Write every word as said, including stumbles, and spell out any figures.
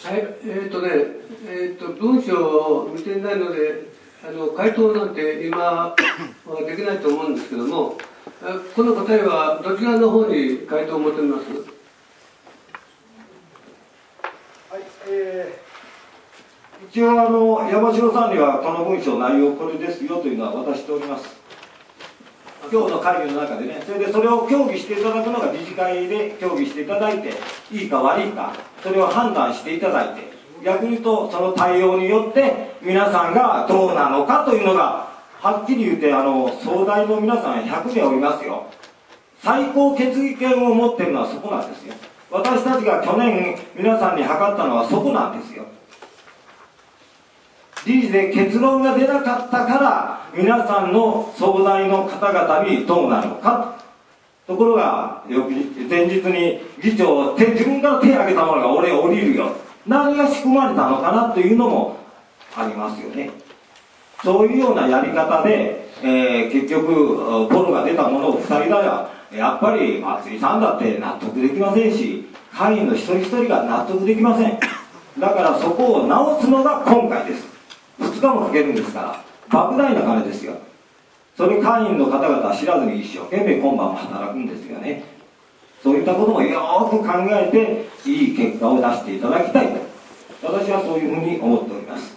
はい、えっ、ー、とね、えっ、ー、と文章を見ていないので、あの回答なんて今はできないと思うんですけども、この答えはどちらの方に回答を求めます？ はい、えー、一応あの山城さんにはこの文章内容これですよというのは渡しております。今日の会議の中でね、それでそれを協議していただくのが理事会で協議していただいて、いいか悪いか、それを判断していただいて、逆に言うとその対応によって皆さんがどうなのかというのが、はっきり言って、あの総代の皆さんひゃくめいおりますよ。最高決議権を持っているのはそこなんですよ。私たちが去年皆さんに諮ったのはそこなんですよ。理事で結論が出なかったから皆さんの総代の方々にどうなるのか。ところが翌日前日に議長手自分から手を挙げたものが俺降りるよ、何が仕組まれたのかなというのもありますよね。そういうようなやり方で、えー、結局ボロが出たものをふたりだらやっぱり松井さんだって納得できませんし、会員の一人一人が納得できません。だからそこを直すのが今回です。ふつかもかけるんですから莫大な金ですよ。それ会員の方々は知らずに一生懸命今晩も働くんですよね。そういったこともよーく考えていい結果を出していただきたいと、私はそういうふうに思っております。